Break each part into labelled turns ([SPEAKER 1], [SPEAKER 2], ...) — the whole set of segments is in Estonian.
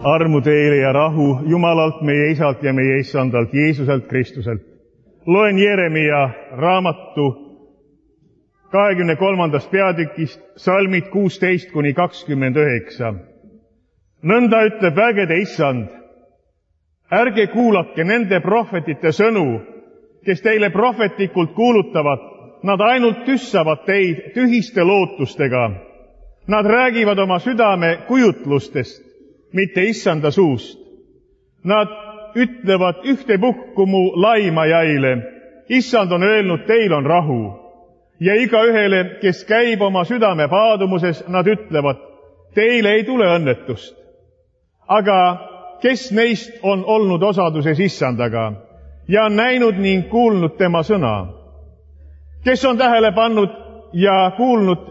[SPEAKER 1] Armu teile ja rahu Jumalalt, meie Isalt ja meie Issandalt, Jeesuselt Kristuselt. Loen Jeremia raamatu 23. peatükist salmid 16–29. Nõnda ütleb vägede Issand, ärge kuulake nende prohvetite sõnu, kes teile prohvetlikult kuulutavad, nad ainult tüssavad teid tühiste lootustega. Nad räägivad oma südame kujutlustest, mitte Issanda suust. Nad ütlevad ühtepuhku mu laimajaile, Issand on öelnud, teil on rahu. Ja igaühele, kes käib oma südame paadumuses, nad ütlevad, teile ei tule õnnetust. Aga kes neist on olnud osaduses Issandaga ja on näinud ning kuulnud tema sõna? Kes on tähele pannud ja kuulnud?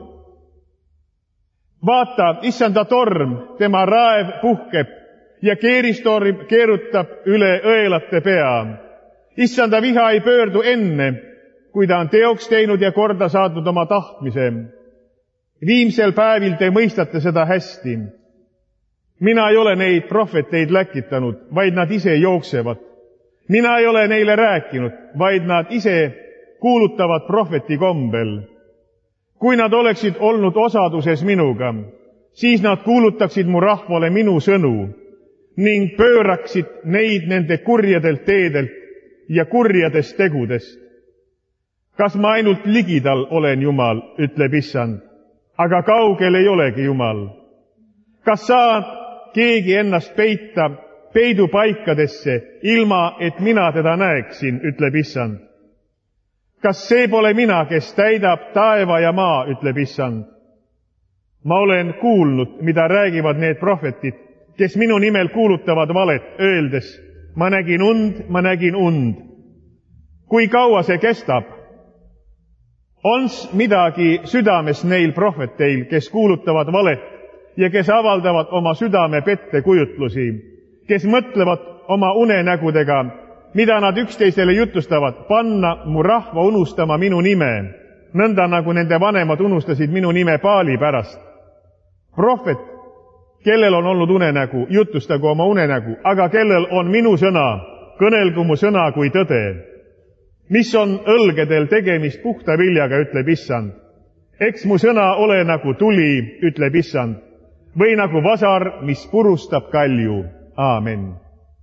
[SPEAKER 1] Vaata, Issanda torm, tema raev puhkeb ja keeristorm keerutab üle õelate pea. Issanda viha ei pöördu enne, kui ta on teoks teinud ja korda saatnud oma tahtmise. Viimsel päevil te mõistate seda hästi. Mina ei ole neid prohveteid läkitanud, vaid nad ise jooksevad. Mina ei ole neile rääkinud, vaid nad ise kuulutavad prohveti kombel. Kui nad oleksid olnud osaduses minuga, siis nad kuulutaksid mu rahvale minu sõnu ning pööraksid neid nende kurjadelt teedelt ja kurjadest tegudest. Kas ma ainult ligidal olen Jumal, ütleb Issand, aga kaugel ei olegi Jumal. Kas saab keegi ennast peita peidupaikadesse, ilma et mina teda näeksin, ütleb Issand. Kas see pole mina, kes täidab taeva ja maa, ütleb Issand. Ma olen kuulnud, mida räägivad need prohvetid, kes minu nimel kuulutavad valet, öeldes, ma nägin und. Kui kaua see kestab? Ons midagi südames neil prohveteil, kes kuulutavad valet ja kes avaldavad oma südame pettekujutlusi, kes mõtlevad oma unenägudega, mida nad üksteisele jutustavad, panna mu rahva unustama minu nime, nõnda nagu nende vanemad unustasid minu nime Baali pärast. Prohvet, kellel on olnud unenägu, jutustagu oma unenägu, aga kellel on minu sõna, kõnelgu mu sõna kui tõde. Mis on õlgedel tegemist puhta viljaga, ütleb Issand. Eks mu sõna ole nagu tuli, ütleb Issand, või nagu vasar, mis purustab kalju. Aamen.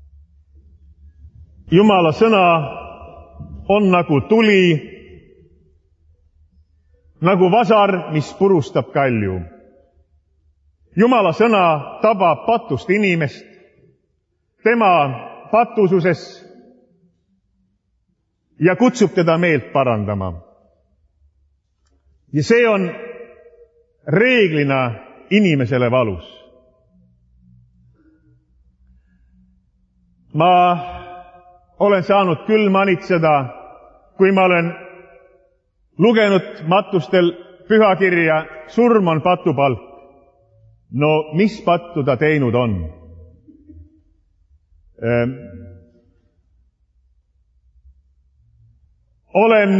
[SPEAKER 1] Jumala sõna on nagu tuli, nagu vasar, mis purustab kalju. Jumala sõna tabab patust inimest, tema patususes ja kutsub teda meelt parandama. Ja see on reeglina inimesele valus. Ma olen saanud küll manitseda, kui ma olen lugenud matustel pühakirja, surm on patupalk. No mis pattu ta teinud on? Olen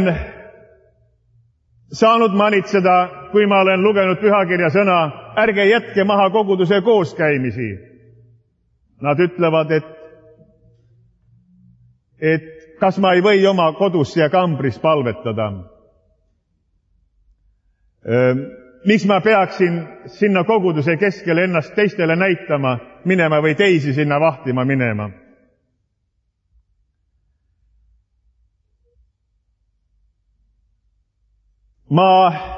[SPEAKER 1] saanud manitseda, kui ma olen lugenud pühakirja sõna, ärge jätke maha koguduse kooskäimisi. Nad ütlevad, et kas ma ei või oma kodus ja kambris palvetada? Miks ma peaksin sinna koguduse keskele ennast teistele näitama minema või teisi sinna vahtima minema? Ma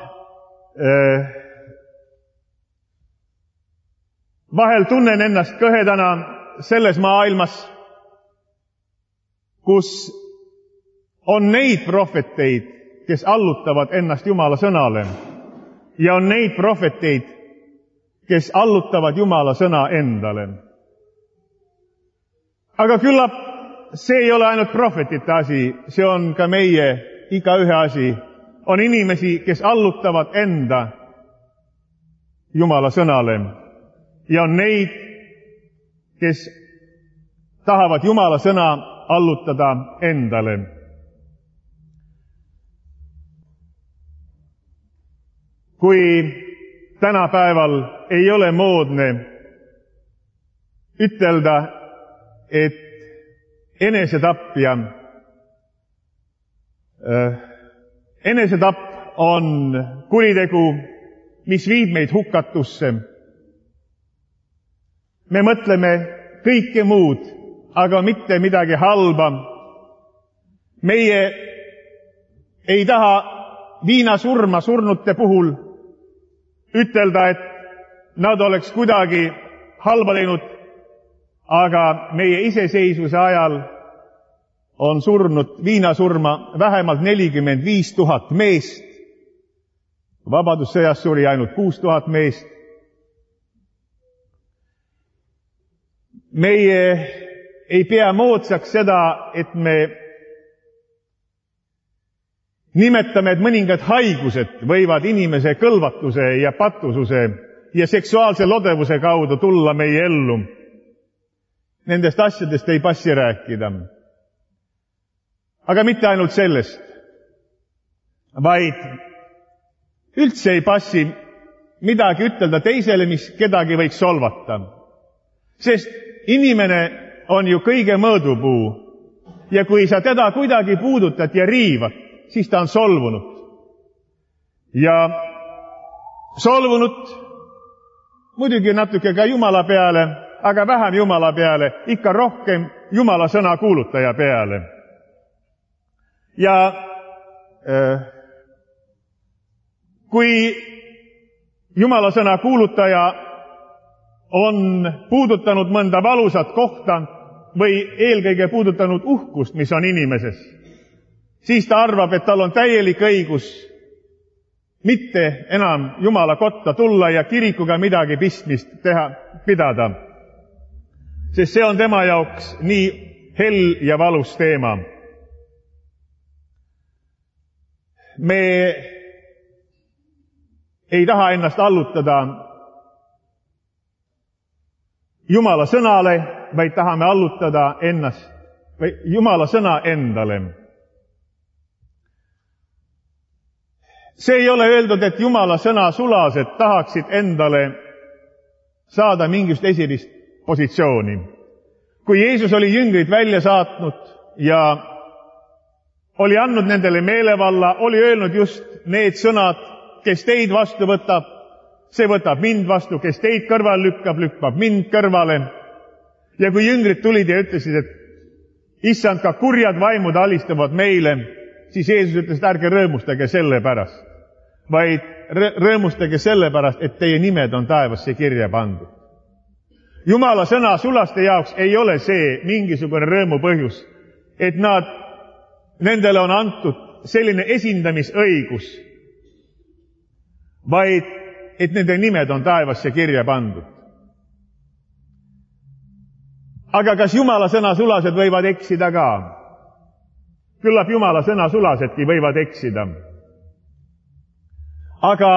[SPEAKER 1] vahel tunnen ennast kõhedana selles maailmas, kus on neid prohveteid, kes allutavad ennast Jumala sõnale, ja on neid prohveteid, kes allutavad Jumala sõna endale. Aga küllap see ei ole ainult prohvetite asi, see on ka meie igaühe asi. On inimesi, kes allutavad enda Jumala sõnale, ja on neid, kes tahavad Jumala sõna allutada endale. Kui tänapäeval ei ole moodne ütelda, et enesetapp on kuritegu, mis viib meid hukatusse. Me mõtleme kõike muud, aga mitte midagi halba. Meie ei taha viinasurma surnute puhul ütelda, et nad oleks kuidagi halba teinud, aga meie iseseisvuse ajal on surnud viinasurma vähemalt 45 000 meest. Vabadussõjas suri ainult 6 000 meest. Meie ei pea moodsaks seda, et me nimetame, et mõningad haigused võivad inimese kõlvatuse ja patususe ja seksuaalse lodevuse kaudu tulla meie ellu. Nendest asjadest ei passi rääkida. Aga mitte ainult sellest, vaid üldse ei passi midagi ütelda teisele, mis kedagi võiks solvata. Sest inimene on ju kõige mõõdupuu ja kui sa teda kuidagi puudutad ja riivad, siis ta on solvunud. Ja solvunud muidugi natuke ka Jumala peale, aga vähem Jumala peale, ikka rohkem Jumala sõna kuulutaja peale. Ja kui Jumala sõna kuulutaja on puudutanud mõnda valusat kohta või eelkõige puudutanud uhkust, mis on inimeses, siis ta arvab, et tal on täielik õigus mitte enam Jumala kotta tulla ja kirikuga midagi pistmist pidada. Sest see on tema jaoks nii hell ja valus teema. Me ei taha ennast allutada Jumala sõnale, vaid tahame allutada ennast või Jumala sõna endale. See ei ole öeldud, et Jumala sõna sulased tahaksid endale saada mingist esilist positsiooni. Kui Jeesus oli jüngrid välja saatnud ja oli andnud nendele meelevalla, oli öelnud just need sõnad, kes teid vastu võtab, see võtab mind vastu, kes teid kõrval lükkab, lükkab mind kõrvale. Ja kui jüngrid tulid ja ütlesid, et issand, ka kurjad vaimud alistavad meile, siis Jeesus ütles, et ärge rõõmustage selle pärast, vaid rõõmustage selle pärast, et teie nimed on taevasse kirja pandud. Jumala sõna sulaste jaoks ei ole see mingisugune rõõmu põhjus, et nendele on antud selline esindamisõigus, vaid et nende nimed on taevasse kirja pandud. Aga kas Jumala sõna sulased võivad eksida ka? Küllap Jumala sõna sulasedki võivad eksida. Aga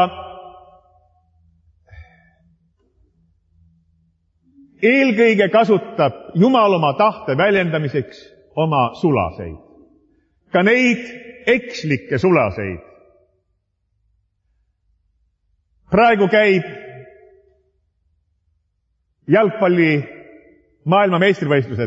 [SPEAKER 1] eelkõige kasutab Jumal oma tahte väljendamiseks oma sulaseid. Ka neid ekslikke sulaseid. Praegu käib jalgpalli maailma meistrivõistlused.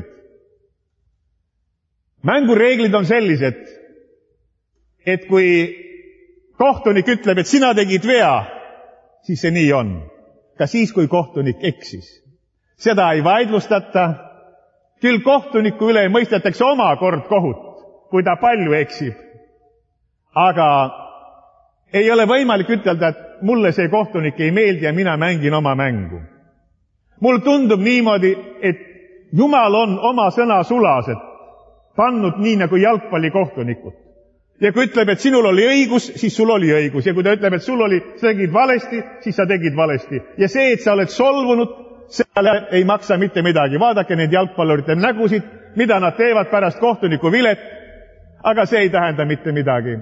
[SPEAKER 1] Mängureeglid on sellised, et kui kohtunik ütleb, et sina tegid vea, siis see nii on. Ka siis, kui kohtunik eksis. Seda ei vaidlustata. Küll kohtuniku üle mõistetakse omakord kohut, kui ta palju eksib. Aga ei ole võimalik ütelda, et mulle see kohtunik ei meeldi ja mina mängin oma mängu. Mul tundub niimoodi, et Jumal on oma sõna sulased pannud nii nagu jalgpallikohtunikud. Ja kui ütleb, et sinul oli õigus, siis sul oli õigus. Ja kui ta ütleb, et sa tegid valesti, siis sa tegid valesti. Ja see, et sa oled solvunud, seal ei maksa mitte midagi. Vaadake neid jalgpallurite nägusid, mida nad teevad pärast kohtuniku vilet, aga see ei tähenda mitte midagi.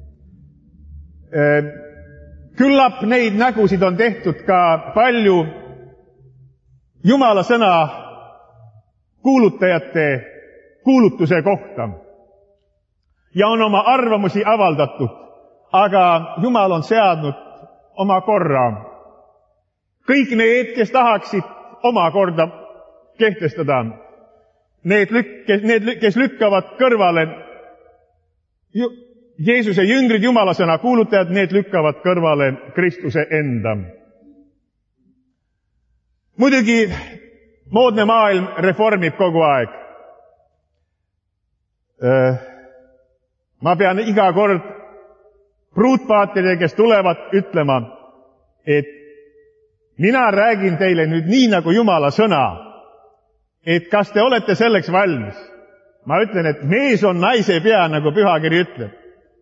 [SPEAKER 1] Küllap neid nägusid on tehtud ka palju Jumala sõna kuulutajate kuulutuse kohta. Ja on oma arvamusi avaldatud, aga Jumal on seadnud oma korra. Kõik need, kes tahaksid oma korda kehtestada. Need, kes lükkavad kõrvale Jeesuse jüngrid, Jumala sõna kuulutajad, need lükkavad kõrvale Kristuse enda. Muidugi moodne maailm reformib kogu aeg. Ma pean iga kord pruutpaatidele, kes tulevad, ütlema, et mina räägin teile nüüd nii nagu Jumala sõna, et kas te olete selleks valmis. Ma ütlen, et mees on naise pea, nagu pühakiri ütleb.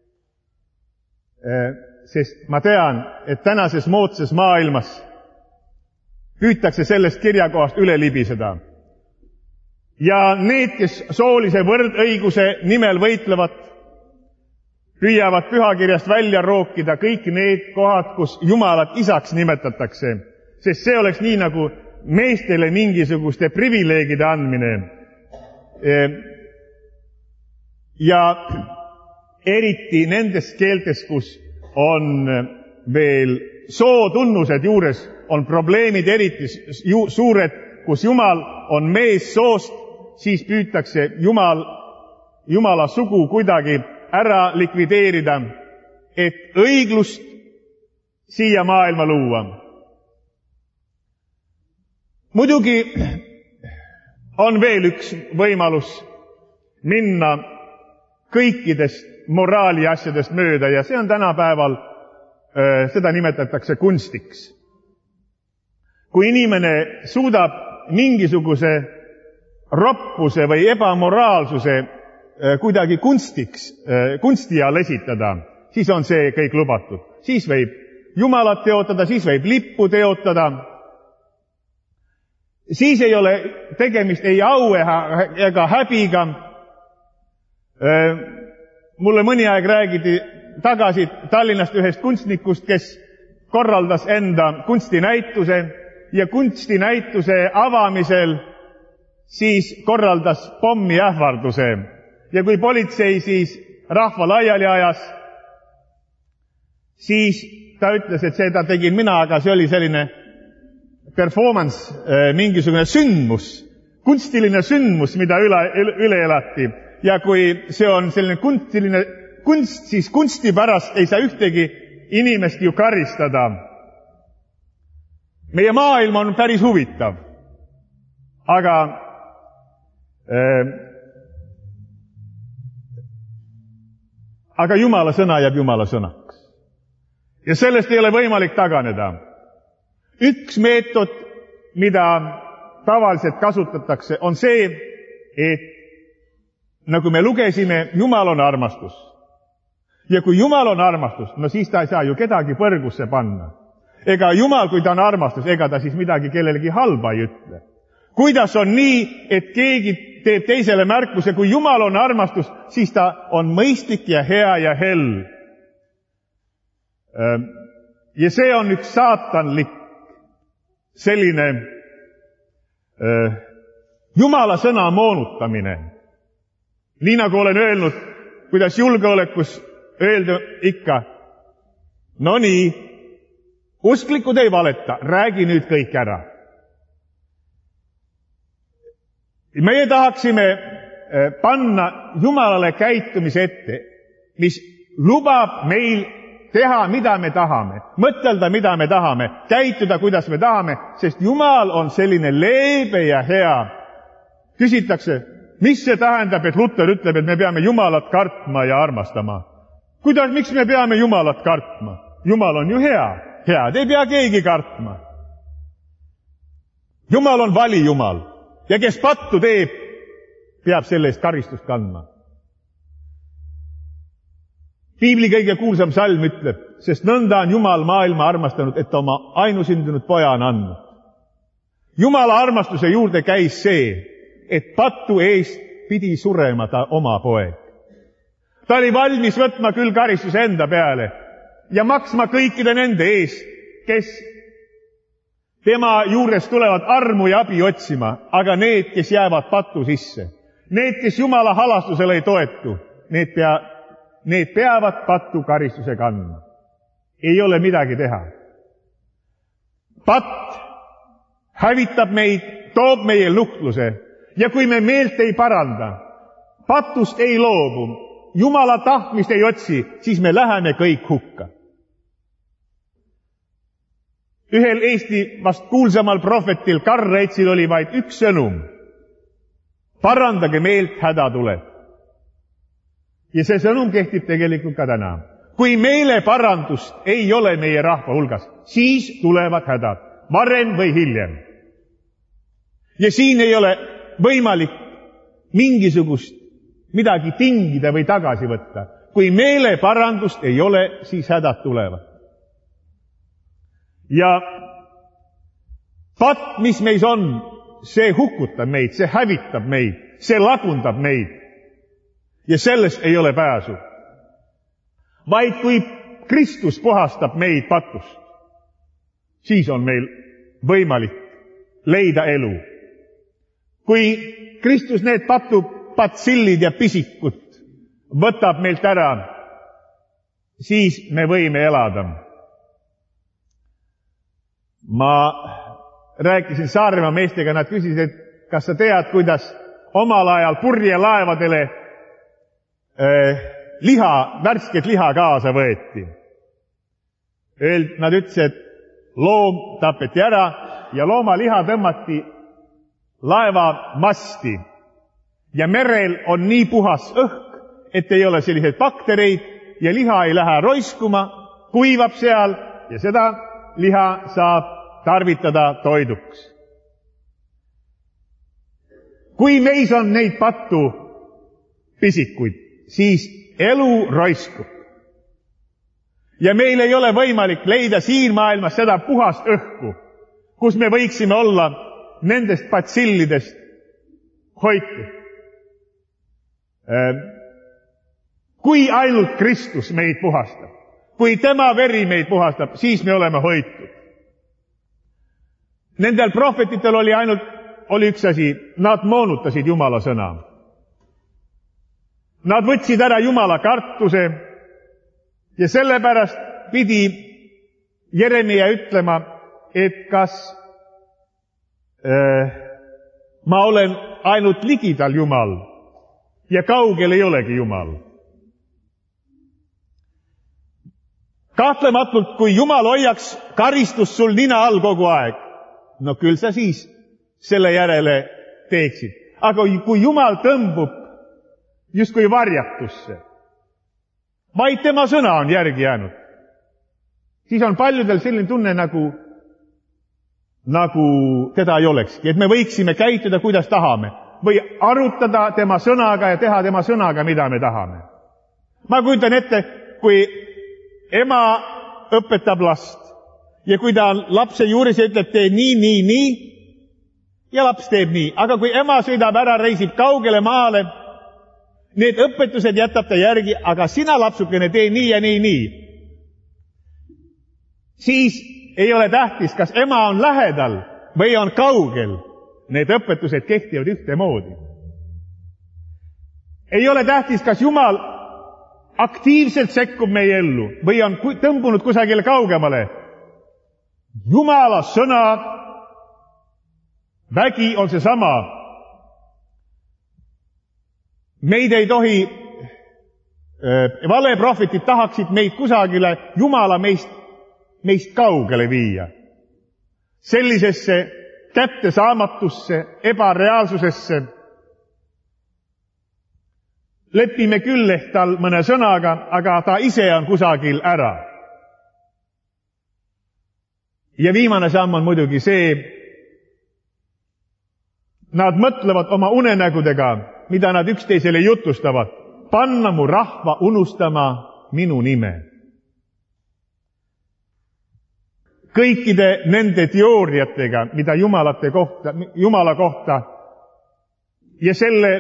[SPEAKER 1] Sest ma tean, et tänases moodses maailmas püütakse sellest kirjakohast üle libiseda. Ja need, kes soolise võrdõiguse nimel võitlevad, püüavad pühakirjast välja rookida kõik need kohad, kus Jumalat isaks nimetatakse, sest see oleks nii nagu meestele mingisuguste privileegide andmine. Ja eriti nendes keeltes, kus on veel sootunnused juures, on probleemid eriti suured, kus Jumal on mees soost, siis püütakse Jumala sugu kuidagi ära likvideerida, et õiglust siia maailma luua. Muidugi on veel üks võimalus minna kõikidest moraali asjadest mööda ja see on tänapäeval, seda nimetatakse kunstiks. Kui inimene suudab mingisuguse roppuse või ebamoraalsuse kuidagi kunsti all esitada, siis on see kõik lubatud. Siis võib Jumalat teotada, siis võib lippu teotada. Siis ei ole tegemist ei au ega häbiga. Mulle mõni aeg räägiti tagasi Tallinnast ühest kunstnikust, kes korraldas enda kunstinäituse ja kunstinäituse avamisel siis korraldas pommiähvarduse. Ja kui politsei siis rahva laiali ajas, siis ta ütles, et seda tegin mina, aga see oli selline performance, mingisugune sündmus, kunstiline sündmus, mida üle elati. Ja kui see on selline kunstiline kunst, siis kunsti pärast ei saa ühtegi inimest ju karistada. Meie maailm on päris huvitav, aga Jumala sõna jääb Jumala sõnaks. Ja sellest ei ole võimalik taganeda. Üks meetod, mida tavaliselt kasutatakse, on see, et nagu me lugesime, Jumal on armastus. Ja kui Jumal on armastus, no siis ta ei saa ju kedagi põrgusse panna. Ega Jumal, kui ta on armastus, ega ta siis midagi kellelegi halba ei ütle. Kuidas on nii, et keegi teeb teisele märkuse, kui Jumal on armastus, siis ta on mõistlik ja hea ja hell. Ja see on üks saatanlik selline Jumala sõna moonutamine. Nii nagu olen öelnud, kuidas julgeolekus öelda ikka, no nii, usklikud ei valeta, räägi nüüd kõik ära. Meie tahaksime panna Jumalale käitumise ette, mis lubab meil teha, mida me tahame, mõtelda, mida me tahame, käituda, kuidas me tahame, sest Jumal on selline leebe ja hea. Küsitakse, mis see tähendab, et Luther ütleb, et me peame Jumalat kartma ja armastama? Kuidas, miks me peame Jumalat kartma? Jumal on ju hea. Head ei pea keegi kartma. Jumal on vali Jumal. Ja kes pattu teeb, peab selle eest karistust kandma. Piibli kõige kuulsam salm ütleb, sest nõnda on Jumal maailma armastanud, et oma ainusündinud poja on andnud. Jumala armastuse juurde käis see, et pattu eest pidi surema ta oma poeg. Ta oli valmis võtma küll karistuse enda peale ja maksma kõikide nende eest, kes tema juures tulevad armu ja abi otsima, aga need, kes jäävad patu sisse, need, kes Jumala halastusele ei toetu, need peavad patu karistuse kandma. Ei ole midagi teha. Patt hävitab meid, toob meie nuhtluse ja kui me meelt ei paranda, patust ei loobu, Jumala tahtmist ei otsi, siis me läheme kõik hukka. Ühel Eesti vast kuulsamal prohvetil Karl Reitsil oli vaid üks sõnum. Parandage meelt, häda tuleb. Ja see sõnum kehtib tegelikult ka täna. Kui meeleparandust ei ole meie rahva hulgas, siis tulevad hädad, varem või hiljem. Ja siin ei ole võimalik mingisugust midagi tingida või tagasi võtta. Kui meeleparandust ei ole, siis hädad tulevad. Ja patt, mis meis on, see hukutab meid, see hävitab meid, see lagundab meid. Ja sellest ei ole pääsu. Vaid kui Kristus puhastab meid patust, siis on meil võimalik leida elu. Kui Kristus need patsillid ja pisikud võtab meilt ära, siis me võime elada. Ma rääkisin Saaremaa meestega, nad küsisid, et kas sa tead, kuidas omal ajal purjelaevadele värsket liha kaasa võeti. Nad ütlesid, et loom tapeti ära ja loomaliha tõmmati laeva masti. Ja merel on nii puhas õhk, et ei ole selliseid baktereid ja liha ei lähe roiskuma, kuivab seal ja seda liha saab tarvitada toiduks. Kui meis on neid pattu pisikuid, siis elu roiskub. Ja meil ei ole võimalik leida siin maailmas seda puhast õhku, kus me võiksime olla nendest patsillidest hoitud. Kui ainult Kristus meid puhastab, kui tema veri meid puhastab, siis me oleme hoitud. Nendel prohvetitel oli üks asi, nad moonutasid Jumala sõna. Nad võtsid ära Jumala kartuse ja sellepärast pidi Jeremia ütlema, et kas ma olen ainult ligidal Jumal ja kaugel ei olegi Jumal. Kahtlematult, kui Jumal hoiaks karistus sul nina all kogu aeg, no küll sa siis selle järele teeksid. Aga kui Jumal tõmbub justkui varjatusse, vaid tema sõna on järgi jäänud, siis on paljudel selline tunne, nagu teda ei olekski. Et me võiksime käituda, kuidas tahame. Või arutada tema sõnaga ja teha tema sõnaga, mida me tahame. Ma kujutan ette, kui ema õpetab last ja kui ta on lapse juures ja ütleb, tee nii, ja laps teeb nii. Aga kui ema sõidab ära, reisib kaugele maale, need õpetused jätab ta järgi, aga sina lapsukene tee nii ja nii. Siis ei ole tähtis, kas ema on lähedal või on kaugel. Need õpetused kehtivad ühtemoodi. Ei ole tähtis, kas Jumal aktiivselt sekkub meie ellu või on tõmbunud kusagile kaugemale. Jumala sõna vägi on seesama. Meid ei tohi, valeprohvetid tahaksid meid kusagile Jumala meist kaugele viia. Sellisesse kättesaamatusse, ebareaalsusesse. Lepime küll ehk tal mõne sõnaga, aga ta ise on kusagil ära. Ja viimane samm on muidugi see, nad mõtlevad oma unenägudega, mida nad üksteisele jutustavad, panna mu rahva unustama minu nime. Kõikide nende teooriatega, mida Jumala kohta ja selle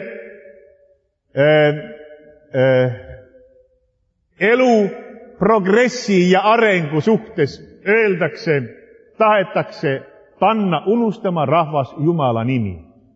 [SPEAKER 1] elu, progressi ja arengu suhtes öeldakse, tahetakse panna unustama rahvas Jumala nimi.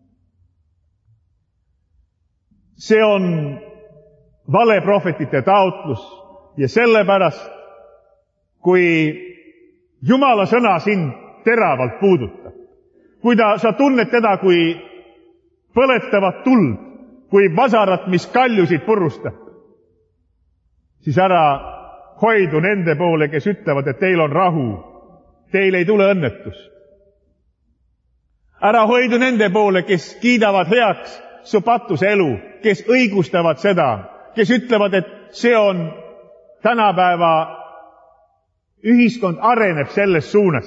[SPEAKER 1] See on valeprohvetite taotlus ja sellepärast, kui Jumala sõna sind teravalt puudutab, kui sa tunned teda kui põletavat tuld, kui vasarat, mis kaljusid purustab, siis ära hoidu nende poole, kes ütlevad, et teil on rahu, teil ei tule õnnetust. Ära hoidu nende poole, kes kiidavad heaks su patuse elu, kes õigustavad seda, kes ütlevad, et see on tänapäeva ühiskond areneb selles suunas.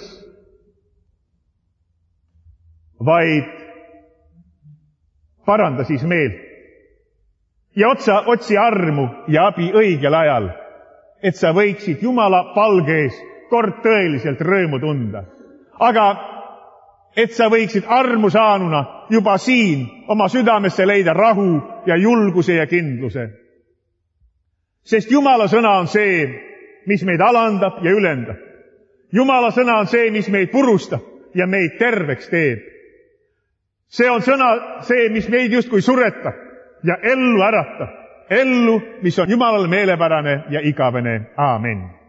[SPEAKER 1] Vaid paranda siis meelt ja otsi armu ja abi õigel ajal, et sa võiksid Jumala palge ees kord tõeliselt rõõmu tunda. Aga et sa võiksid armu saanuna juba siin oma südamesse leida rahu ja julguse ja kindluse. Sest Jumala sõna on see, mis meid alandab ja ülendab. Jumala sõna on see, mis meid purustab ja meid terveks teeb. See on sõna see, mis meid justkui suretab ja ellu äratab. Ellu, mis on Jumalale meelepärane ja igavene. Aamen.